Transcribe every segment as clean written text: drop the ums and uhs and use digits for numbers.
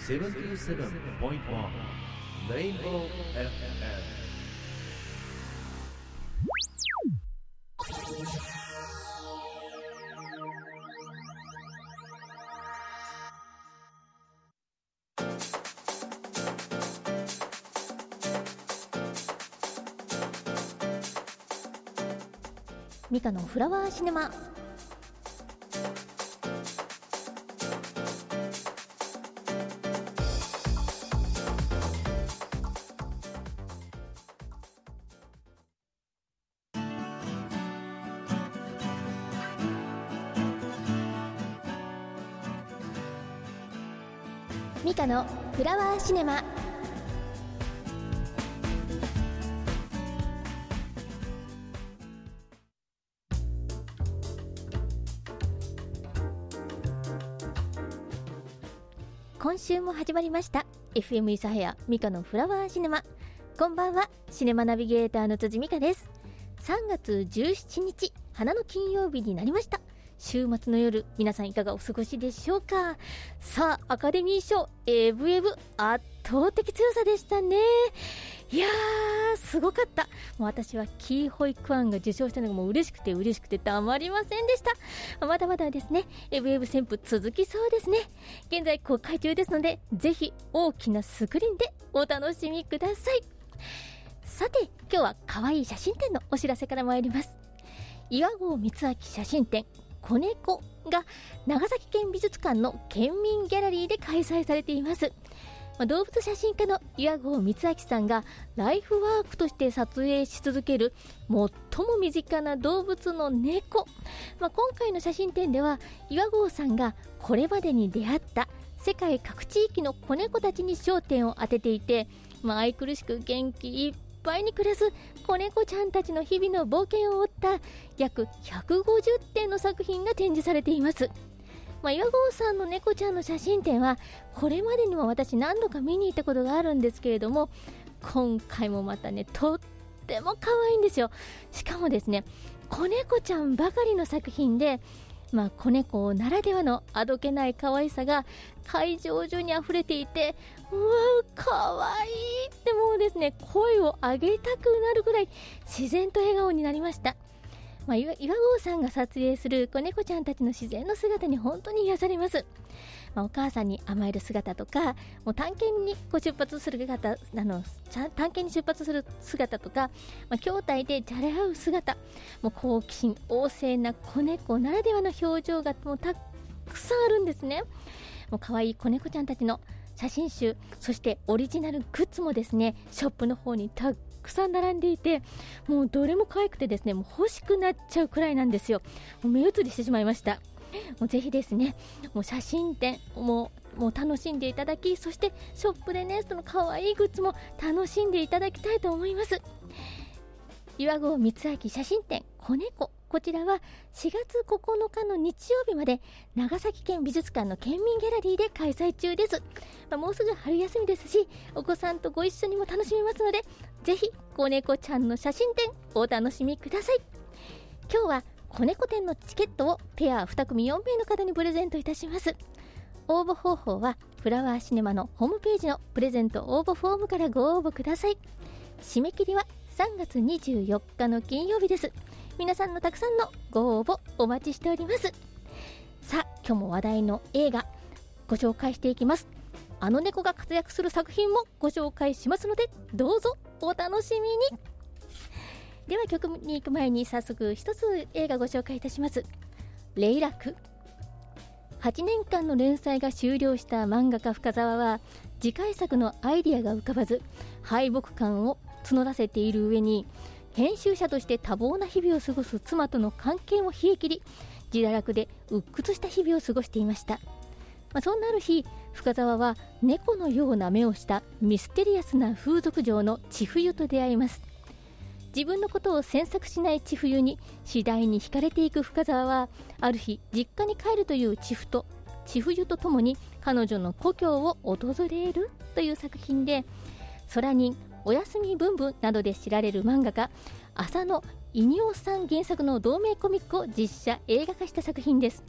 77.1 Rainbow FM。 ミカのフラワーシネマ。ミカのフラワーシネマ。今週も始まりました FM 諫早ミカのフラワーシネマ。こんばんは、シネマナビゲーターの辻美香です。3月17日花の金曜日になりました。週末の夜、皆さんいかがお過ごしでしょうか。さあ、アカデミー賞エブエブ圧倒的強さでしたね。いやー、すごかった。もう私はキーホイクワンが受賞したのがもう嬉しくてたまりませんでした。まだまだですね、エブエブ旋風続きそうですね。現在公開中ですので、ぜひ大きなスクリーンでお楽しみください。さて、今日は可愛い写真展のお知らせから参ります。岩合光明写真展子猫が長崎県美術館の県民ギャラリーで開催されています。動物写真家の岩合光明さんがライフワークとして撮影し続ける最も身近な動物の猫。今回の写真展では岩合さんがこれまでに出会った世界各地域の子猫たちに焦点を当てていて、愛くるしく元気いっぱいに暮らす子猫ちゃんたちの日々の冒険を追った約150点の作品が展示されています。岩合さんの猫ちゃんの写真展はこれまでにも私何度か見に行ったことがあるんですけれども、今回もまたね、とっても可愛いんですよ。しかもですね、子猫ちゃんばかりの作品で、子猫ならではのあどけない可愛さが会場中に溢れていて、うわー可愛いってもうですね、声を上げたくなるぐらい自然と笑顔になりました。岩合さんが撮影する子猫ちゃんたちの自然の姿に本当に癒されます。お母さんに甘える姿とか、もう探検に出発する姿とか、兄弟でじゃれ合う姿、もう好奇心旺盛な子猫ならではの表情がもうたくさんあるんですね。もう可愛い子猫ちゃんたちの写真集、そしてオリジナルグッズもですね、ショップの方にたくさん並んでいて、もうどれも可愛くてですね、もう欲しくなっちゃうくらいなんですよ。もう目移りしてしまいました。もうぜひですね、もう写真展もう楽しんでいただき、そしてショップでね、その可愛いグッズも楽しんでいただきたいと思います。岩合光明写真展子猫、こちらは4月9日の日曜日まで長崎県美術館の県民ギャラリーで開催中です。もうすぐ春休みですし、お子さんとご一緒にも楽しめますので、ぜひ子猫ちゃんの写真展お楽しみください。今日は子猫展のチケットをペア2組4名の方にプレゼントいたします。応募方法はフラワーシネマのホームページのプレゼント応募フォームからご応募ください。締め切りは3月24日の金曜日です。皆さんのたくさんのご応募お待ちしております。さあ、今日も話題の映画ご紹介していきます。あの猫が活躍する作品もご紹介しますので、どうぞお楽しみに。では曲に行く前に早速一つ映画ご紹介いたします。レイラク。8年間の連載が終了した漫画家深澤は、次回作のアイディアが浮かばず敗北感を募らせている上に、編集者として多忙な日々を過ごす妻との関係も冷え切り、自堕落で鬱屈した日々を過ごしていました。そんなある日、深澤は猫のような目をしたミステリアスな風俗嬢の千冬と出会います。自分のことを詮索しない千冬に次第に惹かれていく深澤は、ある日実家に帰るという千冬と共に彼女の故郷を訪れるという作品で、空人、おやすみぶんぶんなどで知られる漫画家浅野稲夫さん原作の同名コミックを実写映画化した作品です。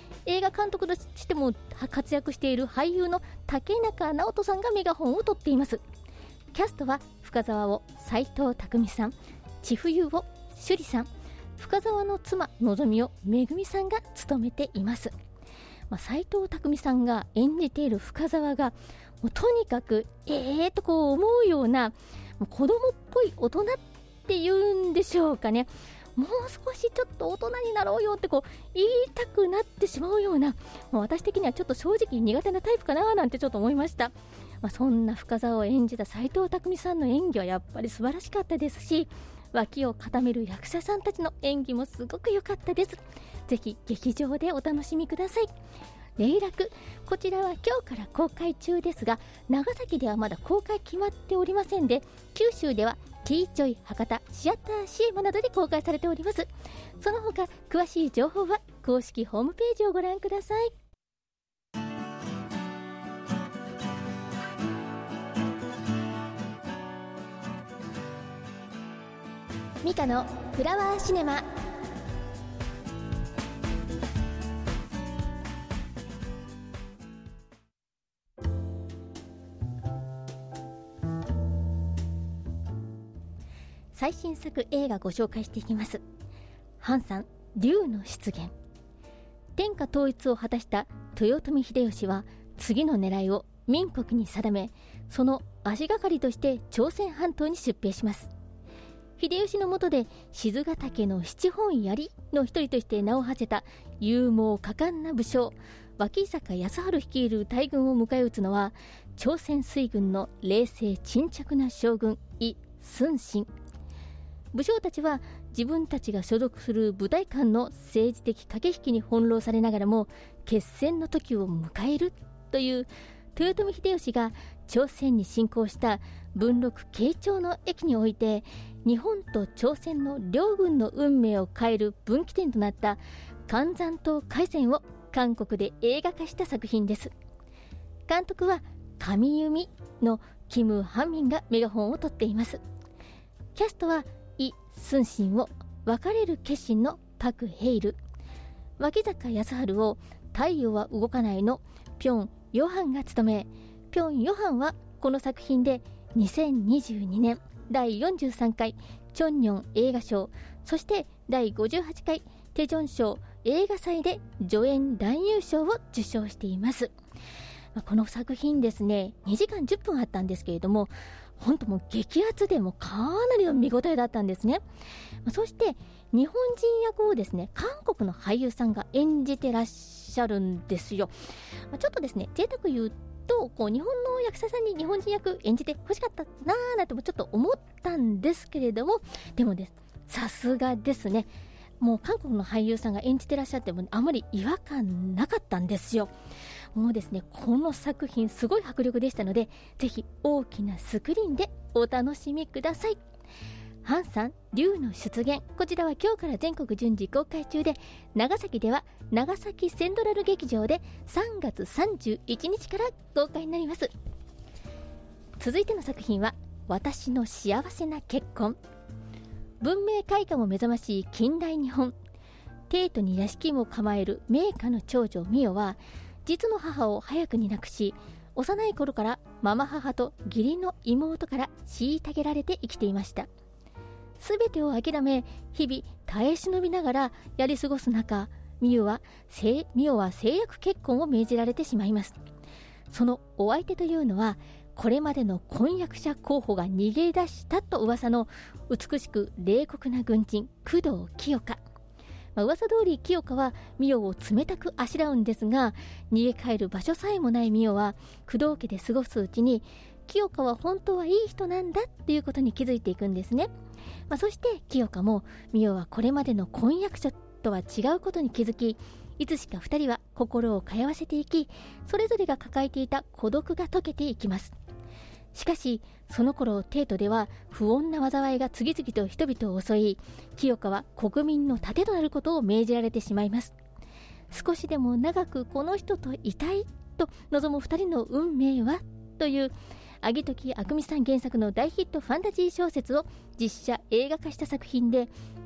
映画監督としても活躍している俳優の竹中直人さんがメガホンを取っています。キャストは深澤を斎藤工さん、千冬を趣里さん、深澤の妻のぞみをめぐみさんが務めています。斎藤工さんが演じている深澤がもうとにかくとこう思うようなもう子供っぽい大人っていうんでしょうかね。もう少しちょっと大人になろうよってこう言いたくなってしまうような、もう私的にはちょっと正直苦手なタイプかななんてちょっと思いました。そんな深澤を演じた斎藤工さんの演技はやっぱり素晴らしかったですし、脇を固める役者さんたちの演技もすごく良かったです。ぜひ劇場でお楽しみください。霊楽、こちらは今日から公開中ですが、長崎ではまだ公開決まっておりませんで、九州ではキーチョイ博多シアター CM などで公開されております。その他詳しい情報は公式ホームページをご覧ください。ミカのフラワーシネマ。最新作映画ご紹介していきます。ハンさん、竜の出現。天下統一を果たした豊臣秀吉は次の狙いを民国に定め、その足がかりとして朝鮮半島に出兵します。秀吉の下で賤ヶ岳の七本槍の一人として名を馳せた勇猛果敢な武将脇坂康晴率いる大軍を迎え撃つのは、朝鮮水軍の冷静沈着な将軍イ・スンシン。武将たちは自分たちが所属する部隊間の政治的駆け引きに翻弄されながらも決戦の時を迎えるという、豊臣秀吉が朝鮮に侵攻した文禄慶長の役において日本と朝鮮の両軍の運命を変える分岐点となった関山島海戦を韓国で映画化した作品です。監督は神弓のキム・ハンミンがメガホンを取っています。キャストはイ・スンシンを別れる決心のパク・ヘイル、脇坂康晴を太陽は動かないのピョン・ヨハンが務め、ピョン・ヨハンはこの作品で2022年第43回チョンニョン映画賞、そして第58回テジョン賞映画祭で助演男優賞を受賞しています。この作品ですね、2時間10分あったんですけれども、本当もう激アツでもかなりの見応えだったんですね。そして日本人役をですね、韓国の俳優さんが演じてらっしゃるんですよ。ちょっとですね、贅沢言うとこう日本の役者さんに日本人役演じてほしかったなーなんてもちょっと思ったんですけれども、でもです、さすがですね、もう韓国の俳優さんが演じてらっしゃってもあまり違和感なかったんですよ。もうですね、この作品すごい迫力でしたので、ぜひ大きなスクリーンでお楽しみください。ハンさん、竜の出現、こちらは今日から全国順次公開中で、長崎では長崎セントラル劇場で3月31日から公開になります。続いての作品は私の幸せな結婚。文明開化も目覚ましい近代日本。帝都に屋敷も構える名家の長女美代は、実の母を早くに亡くし、幼い頃からママ母と義理の妹から虐げられて生きていました。すべてを諦め、日々耐え忍びながらやり過ごす中、美代は政略結婚を命じられてしまいます。そのお相手というのは、これまでの婚約者候補が逃げ出したと噂の美しく冷酷な軍人工藤清香。噂通り清香は美代を冷たくあしらうんですが、逃げ帰る場所さえもない美代は工藤家で過ごすうちに、清香は本当はいい人なんだっていうことに気づいていくんですね。そして清香も美代はこれまでの婚約者とは違うことに気づき、いつしか2人は心を通わせていき、それぞれが抱えていた孤独が解けていきます。しかしその頃帝都では不穏な災いが次々と人々を襲い、清香は国民の盾となることを命じられてしまいます。少しでも長くこの人といたいと望む2人の運命はという萩時あくみさん原作の大ヒットファンタジー小説を実写映画化した作品で、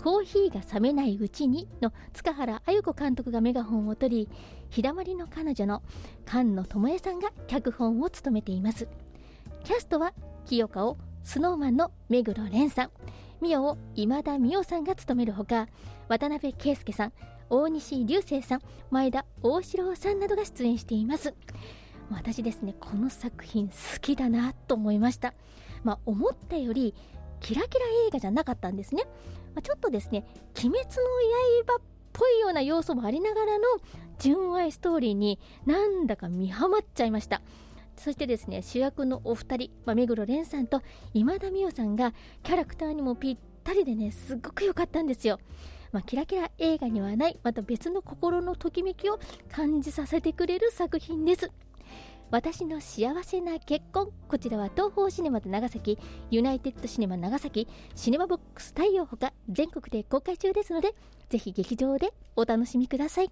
コーヒーが冷めないうちにの塚原あゆ子監督がメガホンを取り、日だまりの彼女の菅野智恵さんが脚本を務めています。キャストは清香をSnowManの目黒蓮さん、美代を今田美桜さんが務めるほか、渡辺圭介さん、大西流星さん、前田大志郎さんなどが出演しています。私ですね、この作品好きだなと思いました。思ったよりキラキラ映画じゃなかったんですね。ちょっとですね、鬼滅の刃っぽいような要素もありながらの純愛ストーリーになんだか見はまっちゃいました。そしてですね、主役のお二人、目黒蓮さんと今田美桜さんがキャラクターにもぴったりでね、すごく良かったんですよ。キラキラ映画にはない、また別の心のときめきを感じさせてくれる作品です。私の幸せな結婚、こちらは東宝シネマズ長崎、ユナイテッドシネマ長崎、シネマボックス太陽ほか全国で公開中ですので、ぜひ劇場でお楽しみください。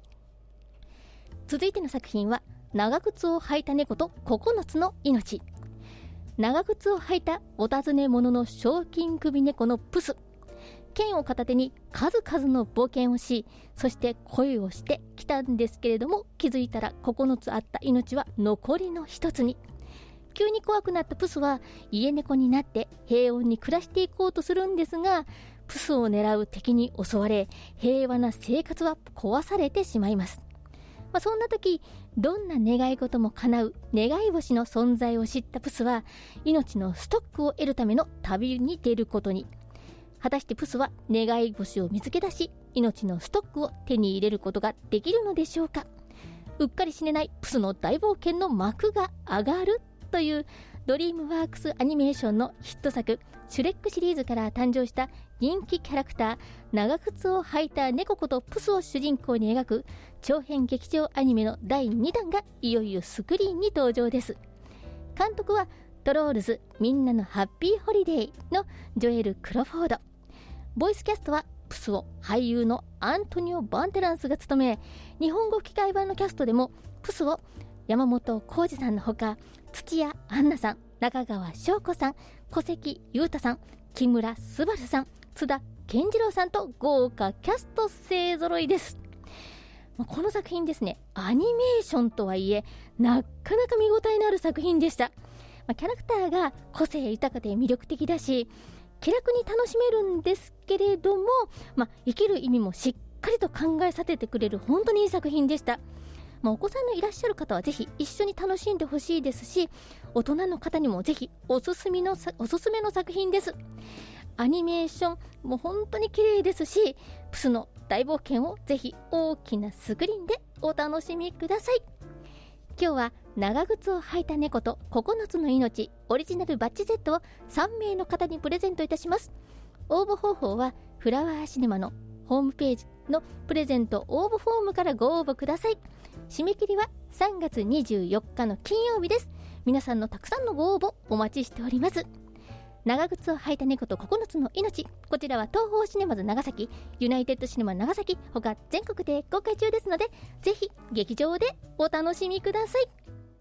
続いての作品は、長靴を履いた猫と9つの命。長靴を履いたお尋ね者の賞金首猫のプス。剣を片手に数々の冒険をし、そして恋をしてきたんですけれども、気づいたら9つあった命は残りの1つに。急に怖くなったプスは家猫になって平穏に暮らしていこうとするんですが、プスを狙う敵に襲われ、平和な生活は壊されてしまいます。そんな時、どんな願い事も叶う願い星の存在を知ったプスは、命のストックを得るための旅に出ることに。果たしてプスは願い星を見つけ出し、命のストックを手に入れることができるのでしょうか。うっかり死ねないプスの大冒険の幕が上がるというドリームワークスアニメーションのヒット作シュレックシリーズから誕生した人気キャラクター、長靴を履いた猫ことプスを主人公に描く長編劇場アニメの第2弾がいよいよスクリーンに登場です。監督はトロールズみんなのハッピーホリデーのジョエル・クロフォード。ボイスキャストはプスを俳優のアントニオ・バンテランスが務め、日本語吹き替え版のキャストでもプスを山本浩二さんのほか、土屋アンナさん、中川翔子さん、小関裕太さん、木村昴さん、津田健次郎さんと豪華キャスト勢ぞろいです。この作品ですね、アニメーションとはいえなかなか見応えのある作品でした。キャラクターが個性豊かで魅力的だし、気楽に楽しめるんですけれども、生きる意味もしっかりと考えさせてくれる本当にいい作品でした。お子さんのいらっしゃる方はぜひ一緒に楽しんでほしいですし、大人の方にもぜひおすすめの作品です。アニメーションも本当に綺麗ですし、プスの大冒険をぜひ大きなスクリーンでお楽しみください。今日は長靴を履いた猫と9つの命オリジナルバッジセットを3名の方にプレゼントいたします。応募方法はフラワーシネマのホームページのプレゼント応募フォームからご応募ください。締め切りは3月24日の金曜日です。皆さんのたくさんのご応募お待ちしております。長靴を履いた猫と9つの命、こちらは東宝シネマズ長崎、ユナイテッドシネマ長崎他全国で公開中ですので、ぜひ劇場でお楽しみください。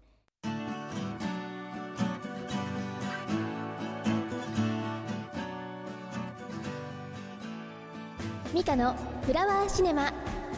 ミカのフラワーシネマ。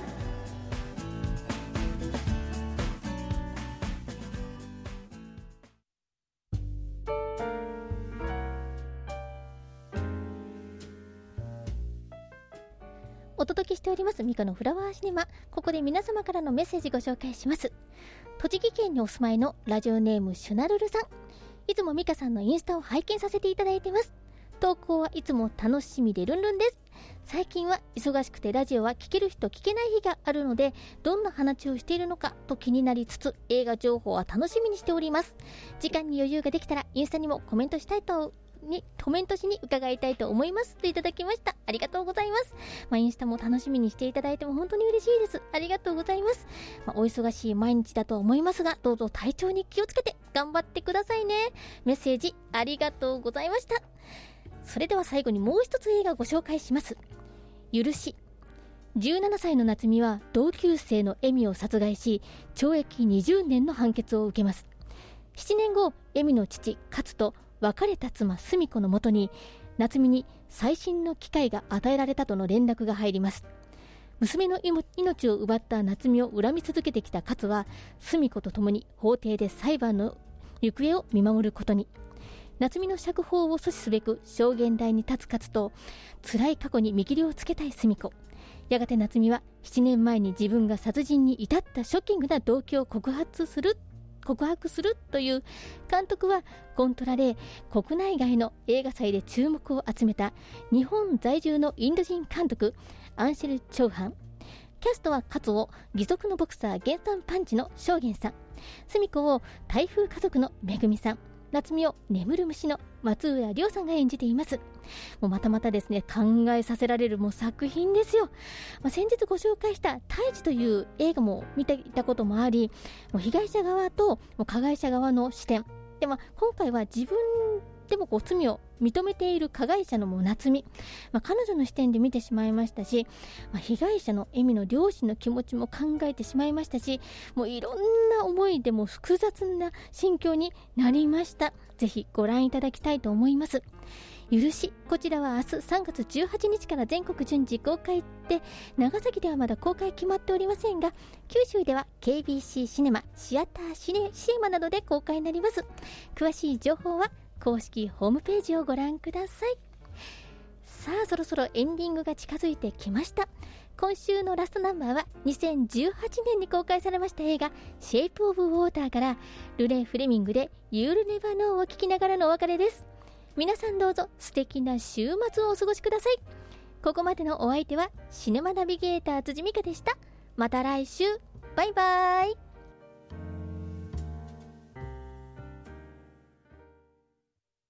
お届けしておりますミカのフラワーシネマ。ここで皆様からのメッセージご紹介します。栃木県にお住まいのラジオネームシュナルルさん、いつもミカさんのインスタを拝見させていただいてます。投稿はいつも楽しみでルンルンです。最近は忙しくてラジオは聞ける日と聞けない日があるので、どんな話をしているのかと気になりつつ、映画情報は楽しみにしております。時間に余裕ができたらインスタにもコメントしに伺いたいと思いますといただきました。ありがとうございます。インスタも楽しみにしていただいても本当に嬉しいです。ありがとうございます。お忙しい毎日だと思いますが、どうぞ体調に気をつけて頑張ってくださいね。メッセージありがとうございました。それでは最後にもう一つ映画をご紹介します。許し。17歳の夏美は同級生のエミを殺害し、懲役20年の判決を受けます。7年後、エミの父勝と別れた妻スミ子のもとに夏美に最新の機会が与えられたとの連絡が入ります。娘の命を奪った夏美を恨み続けてきた勝は、澄子と共に法廷で裁判の行方を見守ることに。夏美の釈放を阻止すべく証言台に立つ勝と、辛い過去に見切りをつけたい澄子。やがて夏美は7年前に自分が殺人に至ったショッキングな動機を告白するという。監督はコントラで国内外の映画祭で注目を集めた日本在住のインド人監督アンシェル・チョーハン。キャストは勝を義足のボクサー原産パンチの正元さん、澄子を台風家族のめぐみさん、夏美を眠る虫の松浦亮さんが演じています。もうまたですね、考えさせられる作品ですよ。先日ご紹介した胎児という映画も見ていたこともあり、もう被害者側と加害者側の視点で、今回は自分でも罪を認めている加害者の夏美、彼女の視点で見てしまいましたし、被害者の恵美の両親の気持ちも考えてしまいましたし、もういろんな思いでも複雑な心境になりました。ぜひご覧いただきたいと思います。許し、こちらは明日3月18日から全国順次公開で、長崎ではまだ公開決まっておりませんが、九州では KBC シネマ、シアターシネマなどで公開になります。詳しい情報は公式ホームページをご覧ください。さあ、そろそろエンディングが近づいてきました。今週のラストナンバーは2018年に公開されました映画シェイプオブウォーターからルレ・フレミングで You'll Never Know を聴きながらのお別れです。皆さんどうぞ素敵な週末をお過ごしください。ここまでのお相手はシネマナビゲーター辻美香でした。また来週、バイバイ。